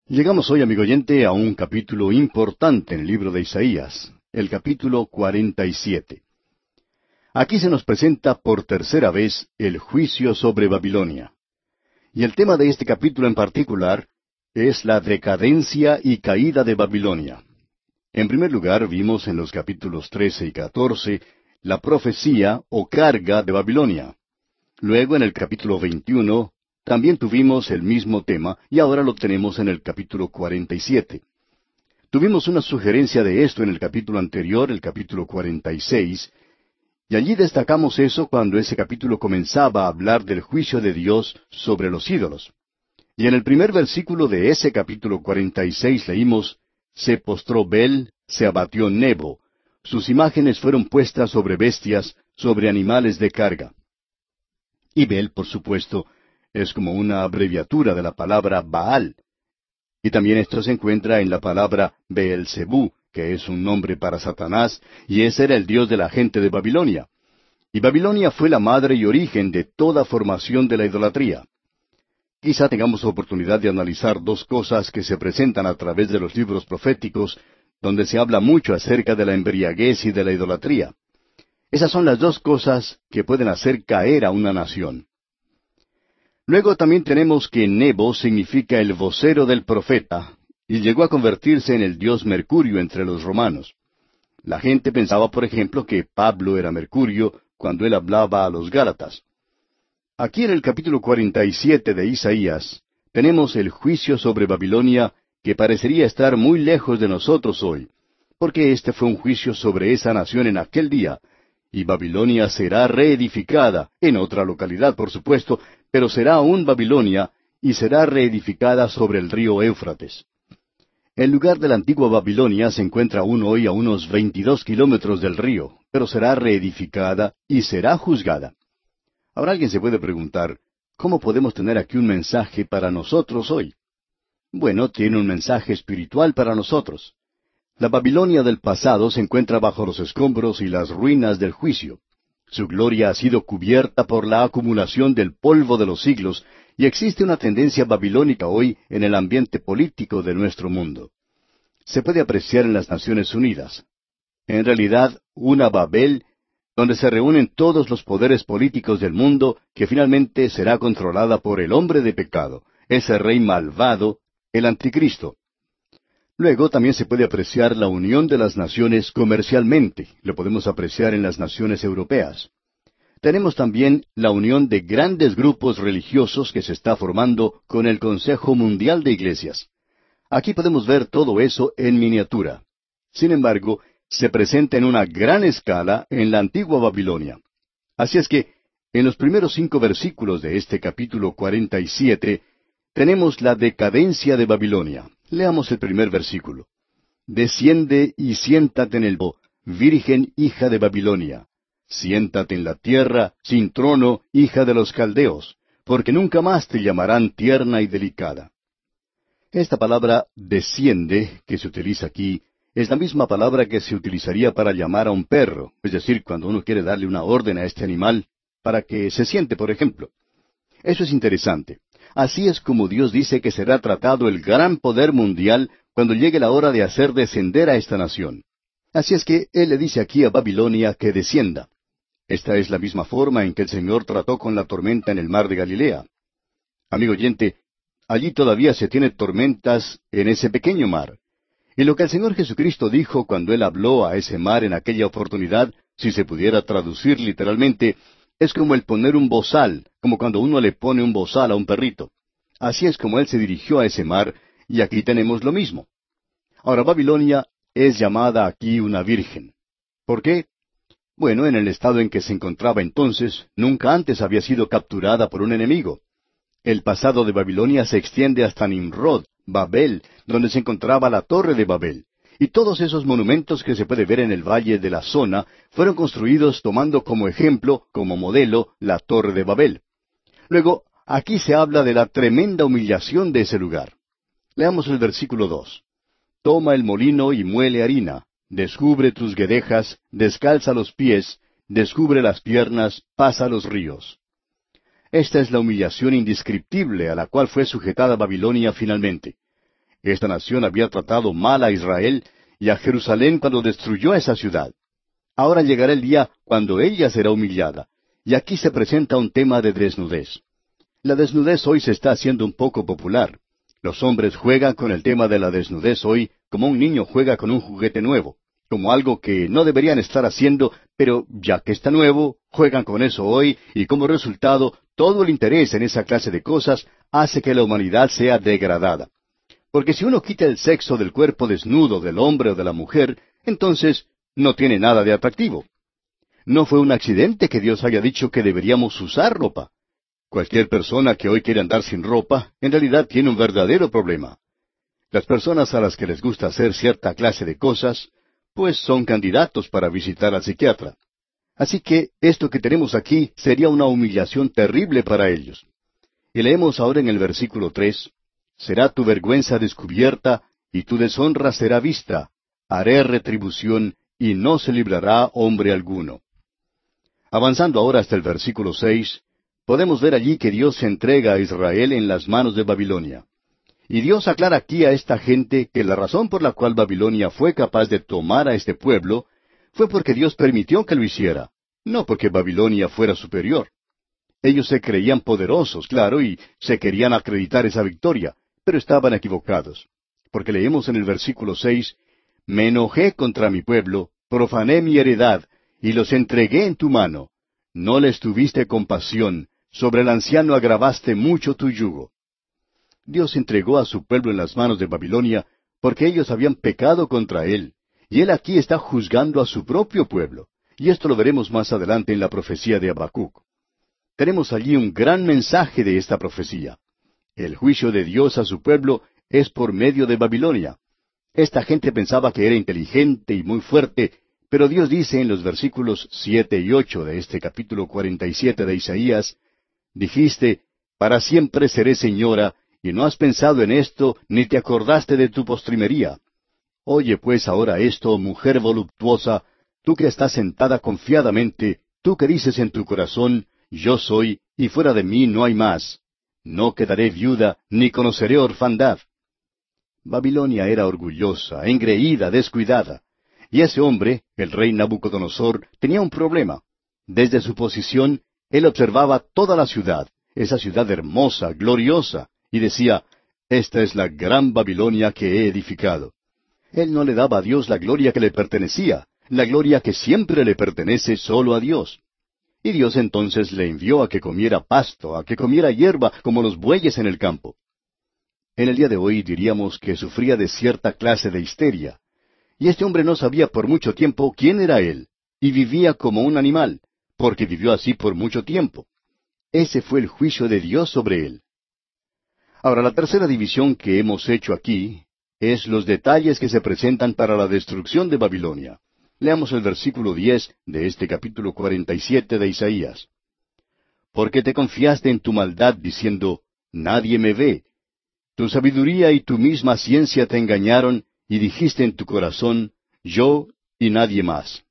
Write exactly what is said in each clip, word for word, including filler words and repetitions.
Llegamos hoy, amigo oyente, a un capítulo importante en el libro de Isaías, el capítulo cuarenta y siete. Aquí se nos presenta por tercera vez el juicio sobre Babilonia. Y el tema de este capítulo en particular es la decadencia y caída de Babilonia. En primer lugar, vimos en los capítulos trece y catorce la profecía o carga de Babilonia. Luego, en el capítulo veintiuno, también tuvimos el mismo tema, y ahora lo tenemos en el capítulo cuarenta y siete. Tuvimos una sugerencia de esto en el capítulo anterior, el capítulo cuarenta y seis, y allí destacamos eso cuando ese capítulo comenzaba a hablar del juicio de Dios sobre los ídolos. Y en el primer versículo de ese capítulo cuarenta y seis leímos: «Se postró Bel, se abatió Nebo, sus imágenes fueron puestas sobre bestias, sobre animales de carga». Y Bel, por supuesto, es como una abreviatura de la palabra Baal. Y también esto se encuentra en la palabra Beelzebú, que es un nombre para Satanás, y ese era el dios de la gente de Babilonia. Y Babilonia fue la madre y origen de toda formación de la idolatría. Quizá tengamos oportunidad de analizar dos cosas que se presentan a través de los libros proféticos, donde se habla mucho acerca de la embriaguez y de la idolatría. Esas son las dos cosas que pueden hacer caer a una nación. Luego también tenemos que Nebo significa el vocero del profeta, y llegó a convertirse en el dios Mercurio entre los romanos. La gente pensaba, por ejemplo, que Pablo era Mercurio cuando él hablaba a los Gálatas. Aquí en el capítulo cuarenta y siete de Isaías tenemos el juicio sobre Babilonia, que parecería estar muy lejos de nosotros hoy, porque este fue un juicio sobre esa nación en aquel día, y Babilonia será reedificada, en otra localidad, por supuesto, pero será aún Babilonia, y será reedificada sobre el río Éufrates. El lugar de la antigua Babilonia se encuentra aún hoy a unos veintidós kilómetros del río, pero será reedificada y será juzgada. Ahora alguien se puede preguntar, ¿cómo podemos tener aquí un mensaje para nosotros hoy? Bueno, tiene un mensaje espiritual para nosotros. La Babilonia del pasado se encuentra bajo los escombros y las ruinas del juicio. Su gloria ha sido cubierta por la acumulación del polvo de los siglos, y existe una tendencia babilónica hoy en el ambiente político de nuestro mundo. Se puede apreciar en las Naciones Unidas. En realidad, una Babel, donde se reúnen todos los poderes políticos del mundo, que finalmente será controlada por el hombre de pecado, ese rey malvado, el Anticristo. Luego también se puede apreciar la unión de las naciones comercialmente, lo podemos apreciar en las naciones europeas. Tenemos también la unión de grandes grupos religiosos que se está formando con el Consejo Mundial de Iglesias. Aquí podemos ver todo eso en miniatura. Sin embargo, se presenta en una gran escala en la antigua Babilonia. Así es que, en los primeros cinco versículos de este capítulo cuarenta y siete, tenemos la decadencia de Babilonia. Leamos el primer versículo. «Desciende y siéntate en el bo, virgen hija de Babilonia. Siéntate en la tierra, sin trono, hija de los caldeos, porque nunca más te llamarán tierna y delicada». Esta palabra «desciende», que se utiliza aquí, es la misma palabra que se utilizaría para llamar a un perro, es decir, cuando uno quiere darle una orden a este animal para que se siente, por ejemplo. Eso es interesante. Así es como Dios dice que será tratado el gran poder mundial cuando llegue la hora de hacer descender a esta nación. Así es que Él le dice aquí a Babilonia que descienda. Esta es la misma forma en que el Señor trató con la tormenta en el mar de Galilea. Amigo oyente, allí todavía se tiene tormentas en ese pequeño mar. Y lo que el Señor Jesucristo dijo cuando Él habló a ese mar en aquella oportunidad, si se pudiera traducir literalmente, es como el poner un bozal, como cuando uno le pone un bozal a un perrito. Así es como Él se dirigió a ese mar, y aquí tenemos lo mismo. Ahora, Babilonia es llamada aquí una virgen. ¿Por qué? Bueno, en el estado en que se encontraba entonces, nunca antes había sido capturada por un enemigo. El pasado de Babilonia se extiende hasta Nimrod, Babel, donde se encontraba la Torre de Babel. Y todos esos monumentos que se puede ver en el valle de la zona fueron construidos tomando como ejemplo, como modelo, la Torre de Babel. Luego, aquí se habla de la tremenda humillación de ese lugar. Leamos el versículo dos. «Toma el molino y muele harina, descubre tus guedejas, descalza los pies, descubre las piernas, pasa los ríos». Esta es la humillación indescriptible a la cual fue sujetada Babilonia finalmente. Esta nación había tratado mal a Israel y a Jerusalén cuando destruyó esa ciudad. Ahora llegará el día cuando ella será humillada. Y aquí se presenta un tema de desnudez. La desnudez hoy se está haciendo un poco popular. Los hombres juegan con el tema de la desnudez hoy como un niño juega con un juguete nuevo, como algo que no deberían estar haciendo, pero ya que está nuevo, juegan con eso hoy y como resultado todo el interés en esa clase de cosas hace que la humanidad sea degradada. Porque si uno quita el sexo del cuerpo desnudo del hombre o de la mujer, entonces no tiene nada de atractivo. No fue un accidente que Dios haya dicho que deberíamos usar ropa. Cualquier persona que hoy quiere andar sin ropa, en realidad tiene un verdadero problema. Las personas a las que les gusta hacer cierta clase de cosas, pues son candidatos para visitar al psiquiatra. Así que esto que tenemos aquí sería una humillación terrible para ellos. Y leemos ahora en el versículo tres, «Será tu vergüenza descubierta, y tu deshonra será vista. Haré retribución, y no se librará hombre alguno». Avanzando ahora hasta el versículo seis, podemos ver allí que Dios entrega a Israel en las manos de Babilonia. Y Dios aclara aquí a esta gente que la razón por la cual Babilonia fue capaz de tomar a este pueblo fue porque Dios permitió que lo hiciera, no porque Babilonia fuera superior. Ellos se creían poderosos, claro, y se querían acreditar esa victoria, pero estaban equivocados. Porque leemos en el versículo seis, «Me enojé contra mi pueblo, profané mi heredad, y los entregué en tu mano. No les tuviste compasión, sobre el anciano agravaste mucho tu yugo». Dios entregó a su pueblo en las manos de Babilonia porque ellos habían pecado contra Él, y Él aquí está juzgando a su propio pueblo, y esto lo veremos más adelante en la profecía de Habacuc. Tenemos allí un gran mensaje de esta profecía. El juicio de Dios a su pueblo es por medio de Babilonia. Esta gente pensaba que era inteligente y muy fuerte, pero Dios dice en los versículos siete y ocho de este capítulo cuarenta y siete de Isaías, «Dijiste, para siempre seré señora, y no has pensado en esto, ni te acordaste de tu postrimería. Oye pues ahora esto, mujer voluptuosa, tú que estás sentada confiadamente, tú que dices en tu corazón, yo soy, y fuera de mí no hay más. No quedaré viuda, ni conoceré orfandad». Babilonia era orgullosa, engreída, descuidada. Y ese hombre, el rey Nabucodonosor, tenía un problema. Desde su posición, él observaba toda la ciudad, esa ciudad hermosa, gloriosa, y decía, «Esta es la gran Babilonia que he edificado». Él no le daba a Dios la gloria que le pertenecía, la gloria que siempre le pertenece solo a Dios. Y Dios entonces le envió a que comiera pasto, a que comiera hierba como los bueyes en el campo. En el día de hoy diríamos que sufría de cierta clase de histeria. Y este hombre no sabía por mucho tiempo quién era él, y vivía como un animal, porque vivió así por mucho tiempo. Ese fue el juicio de Dios sobre él. Ahora, la tercera división que hemos hecho aquí es los detalles que se presentan para la destrucción de Babilonia. Leamos el versículo diez de este capítulo cuarenta y siete de Isaías. «Porque te confiaste en tu maldad, diciendo, nadie me ve. Tu sabiduría y tu misma ciencia te engañaron, y dijiste en tu corazón, yo y nadie más».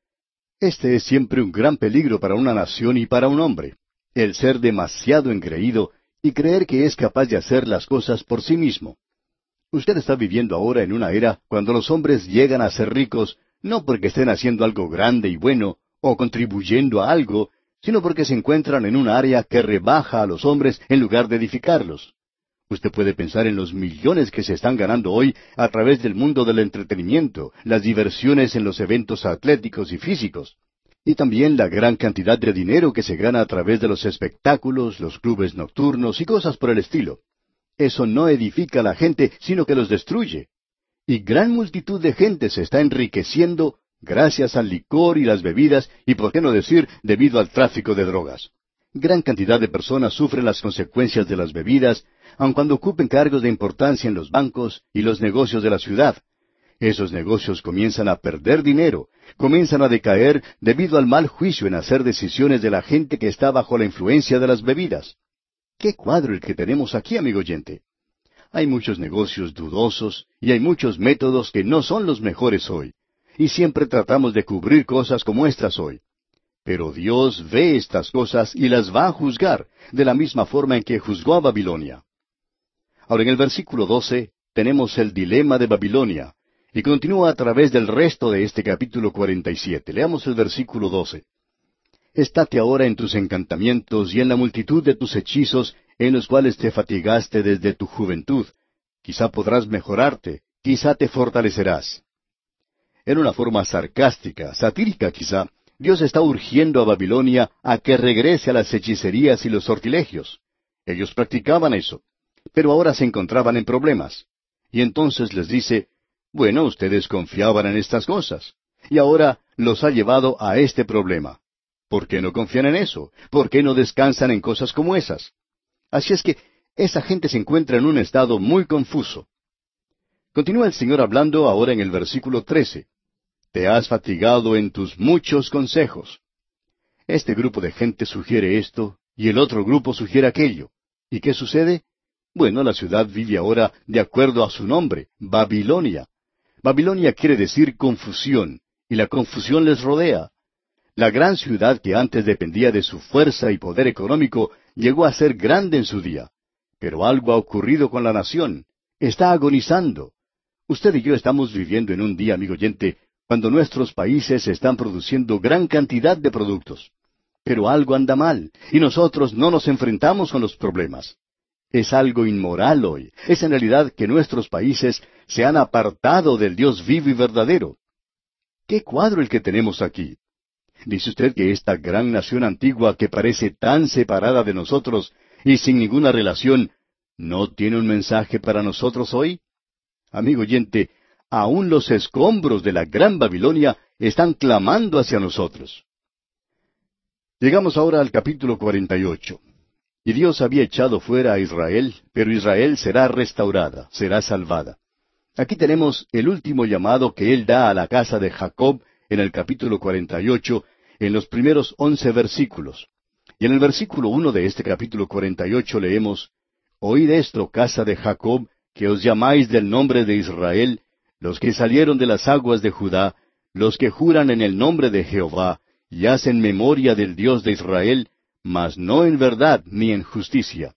Este es siempre un gran peligro para una nación y para un hombre, el ser demasiado engreído y creer que es capaz de hacer las cosas por sí mismo. Usted está viviendo ahora en una era cuando los hombres llegan a ser ricos no porque estén haciendo algo grande y bueno o contribuyendo a algo, sino porque se encuentran en un área que rebaja a los hombres en lugar de edificarlos. Usted puede pensar en los millones que se están ganando hoy a través del mundo del entretenimiento, las diversiones en los eventos atléticos y físicos, y también la gran cantidad de dinero que se gana a través de los espectáculos, los clubes nocturnos y cosas por el estilo. Eso no edifica a la gente, sino que los destruye. Y gran multitud de gente se está enriqueciendo gracias al licor y las bebidas, y por qué no decir, debido al tráfico de drogas. Gran cantidad de personas sufren las consecuencias de las bebidas, aun cuando ocupen cargos de importancia en los bancos y los negocios de la ciudad. Esos negocios comienzan a perder dinero, comienzan a decaer debido al mal juicio en hacer decisiones de la gente que está bajo la influencia de las bebidas. ¡Qué cuadro el que tenemos aquí, amigo oyente! Hay muchos negocios dudosos y hay muchos métodos que no son los mejores hoy, y siempre tratamos de cubrir cosas como estas hoy. Pero Dios ve estas cosas y las va a juzgar, de la misma forma en que juzgó a Babilonia. Ahora en el versículo doce tenemos el dilema de Babilonia, y continúa a través del resto de este capítulo cuarenta y siete. Leamos el versículo doce. Estate ahora en tus encantamientos y en la multitud de tus hechizos, en los cuales te fatigaste desde tu juventud. Quizá podrás mejorarte, quizá te fortalecerás. En una forma sarcástica, satírica quizá, Dios está urgiendo a Babilonia a que regrese a las hechicerías y los sortilegios. Ellos practicaban eso, pero ahora se encontraban en problemas. Y entonces les dice, bueno, ustedes confiaban en estas cosas, y ahora los ha llevado a este problema. ¿Por qué no confían en eso? ¿Por qué no descansan en cosas como esas? Así es que esa gente se encuentra en un estado muy confuso. Continúa el Señor hablando ahora en el versículo trece. Te has fatigado en tus muchos consejos. Este grupo de gente sugiere esto, y el otro grupo sugiere aquello. ¿Y qué sucede? Bueno, la ciudad vive ahora de acuerdo a su nombre, Babilonia. Babilonia quiere decir confusión, y la confusión les rodea. La gran ciudad que antes dependía de su fuerza y poder económico llegó a ser grande en su día. Pero algo ha ocurrido con la nación. Está agonizando. Usted y yo estamos viviendo en un día, amigo oyente, cuando nuestros países están produciendo gran cantidad de productos. Pero algo anda mal, y nosotros no nos enfrentamos con los problemas. Es algo inmoral hoy. Es en realidad que nuestros países se han apartado del Dios vivo y verdadero. ¿Qué cuadro el que tenemos aquí? ¿Dice usted que esta gran nación antigua que parece tan separada de nosotros y sin ninguna relación, no tiene un mensaje para nosotros hoy? Amigo oyente, aún los escombros de la gran Babilonia están clamando hacia nosotros. Llegamos ahora al capítulo cuarenta y ocho. Y Dios había echado fuera a Israel, pero Israel será restaurada, será salvada. Aquí tenemos el último llamado que Él da a la casa de Jacob en el capítulo cuarenta y ocho, en los primeros once versículos. Y en el versículo uno de este capítulo cuarenta y ocho leemos, Oíd esto, casa de Jacob, que os llamáis del nombre de Israel, los que salieron de las aguas de Judá, los que juran en el nombre de Jehová, y hacen memoria del Dios de Israel, mas no en verdad ni en justicia.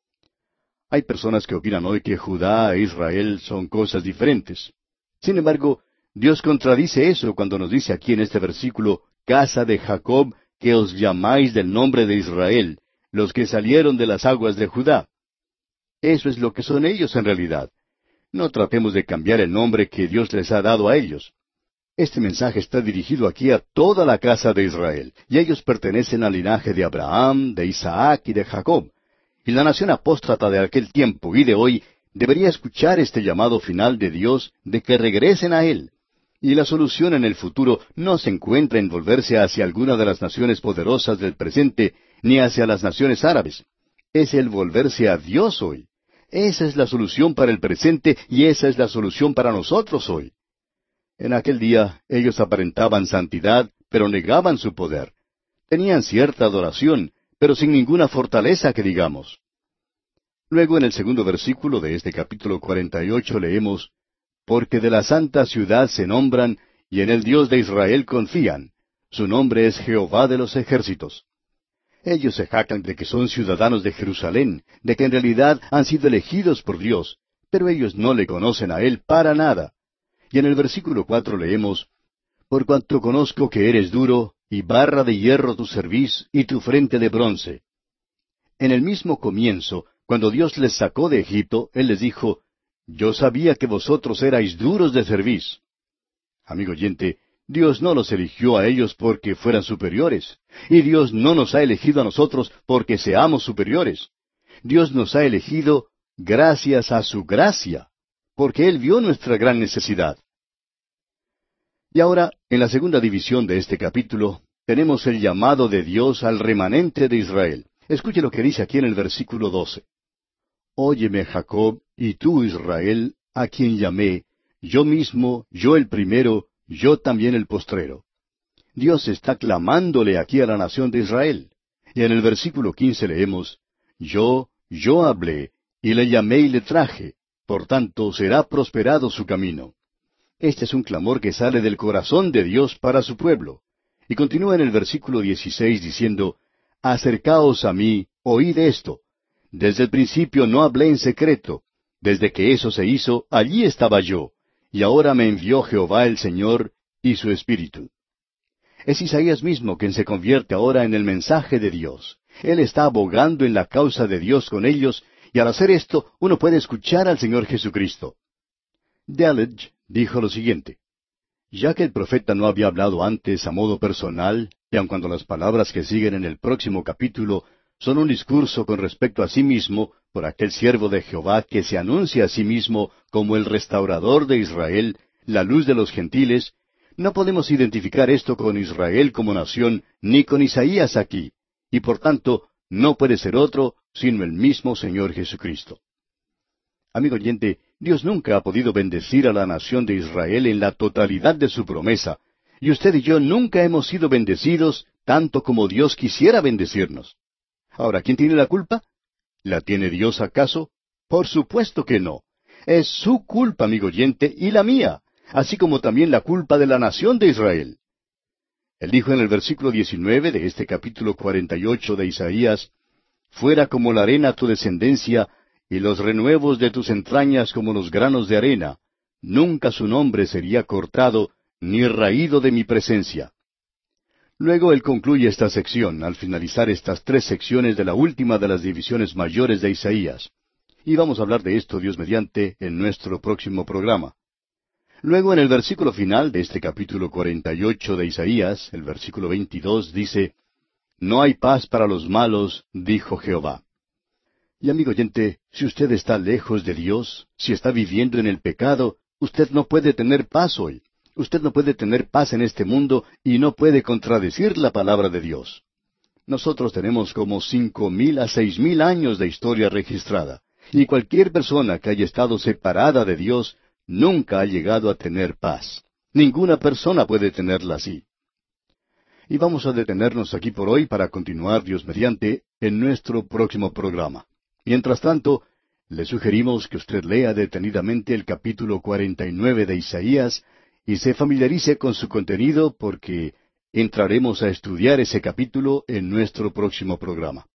Hay personas que opinan hoy que Judá e Israel son cosas diferentes. Sin embargo, Dios contradice eso cuando nos dice aquí en este versículo, casa de Jacob, que os llamáis del nombre de Israel, los que salieron de las aguas de Judá. Eso es lo que son ellos en realidad. No tratemos de cambiar el nombre que Dios les ha dado a ellos. Este mensaje está dirigido aquí a toda la casa de Israel, y ellos pertenecen al linaje de Abraham, de Isaac y de Jacob. Y la nación apóstata de aquel tiempo y de hoy debería escuchar este llamado final de Dios de que regresen a Él. Y la solución en el futuro no se encuentra en volverse hacia alguna de las naciones poderosas del presente, ni hacia las naciones árabes. Es el volverse a Dios hoy. Esa es la solución para el presente y esa es la solución para nosotros hoy. En aquel día ellos aparentaban santidad, pero negaban su poder. Tenían cierta adoración, pero sin ninguna fortaleza que digamos. Luego en el segundo versículo de este capítulo cuarenta y ocho leemos, Porque de la santa ciudad se nombran, y en el Dios de Israel confían. Su nombre es Jehová de los ejércitos. Ellos se jactan de que son ciudadanos de Jerusalén, de que en realidad han sido elegidos por Dios, pero ellos no le conocen a Él para nada. Y en el versículo cuatro leemos, Por cuanto conozco que eres duro, y barra de hierro tu cerviz, y tu frente de bronce. En el mismo comienzo, cuando Dios les sacó de Egipto, Él les dijo, Yo sabía que vosotros erais duros de cerviz. Amigo oyente, Dios no los eligió a ellos porque fueran superiores, y Dios no nos ha elegido a nosotros porque seamos superiores. Dios nos ha elegido gracias a su gracia, porque Él vio nuestra gran necesidad. Y ahora, en la segunda división de este capítulo, tenemos el llamado de Dios al remanente de Israel. Escuche lo que dice aquí en el versículo doce. Óyeme, Jacob, y tú, Israel, a quien llamé, yo mismo, yo el primero, yo también el postrero. Dios está clamándole aquí a la nación de Israel. Y en el versículo quince leemos, Yo, yo hablé, y le llamé y le traje, por tanto será prosperado su camino. Este es un clamor que sale del corazón de Dios para su pueblo. Y continúa en el versículo dieciséis diciendo, Acercaos a mí, oíd esto. Desde el principio no hablé en secreto. Desde que eso se hizo, allí estaba yo, y ahora me envió Jehová el Señor y su Espíritu. Es Isaías mismo quien se convierte ahora en el mensaje de Dios. Él está abogando en la causa de Dios con ellos, y al hacer esto uno puede escuchar al Señor Jesucristo. Delitzsch dijo lo siguiente: ya que el profeta no había hablado antes a modo personal, y aun cuando las palabras que siguen en el próximo capítulo son un discurso con respecto a sí mismo por aquel siervo de Jehová que se anuncia a sí mismo como el restaurador de Israel, la luz de los gentiles, no podemos identificar esto con Israel como nación, ni con Isaías aquí, y por tanto no puede ser otro sino el mismo Señor Jesucristo. Amigo oyente, Dios nunca ha podido bendecir a la nación de Israel en la totalidad de su promesa, y usted y yo nunca hemos sido bendecidos tanto como Dios quisiera bendecirnos. Ahora, ¿quién tiene la culpa? ¿La tiene Dios acaso? Por supuesto que no. Es su culpa, amigo oyente, y la mía, así como también la culpa de la nación de Israel. Él dijo en el versículo diecinueve de este capítulo cuarenta y ocho de Isaías: fuera como la arena tu descendencia, y los renuevos de tus entrañas como los granos de arena. Nunca su nombre sería cortado, ni raído de mi presencia. Luego él concluye esta sección, al finalizar estas tres secciones de la última de las divisiones mayores de Isaías. Y vamos a hablar de esto, Dios mediante, en nuestro próximo programa. Luego, en el versículo final de este capítulo cuarenta y ocho de Isaías, el versículo veintidós, dice: no hay paz para los malos, dijo Jehová. Y amigo oyente, si usted está lejos de Dios, si está viviendo en el pecado, usted no puede tener paz hoy. Usted no puede tener paz en este mundo y no puede contradecir la palabra de Dios. Nosotros tenemos como cinco mil a seis mil años de historia registrada, y cualquier persona que haya estado separada de Dios nunca ha llegado a tener paz. Ninguna persona puede tenerla así. Y vamos a detenernos aquí por hoy para continuar, Dios mediante, en nuestro próximo programa. Mientras tanto, le sugerimos que usted lea detenidamente el capítulo cuarenta y nueve de Isaías y se familiarice con su contenido, porque entraremos a estudiar ese capítulo en nuestro próximo programa.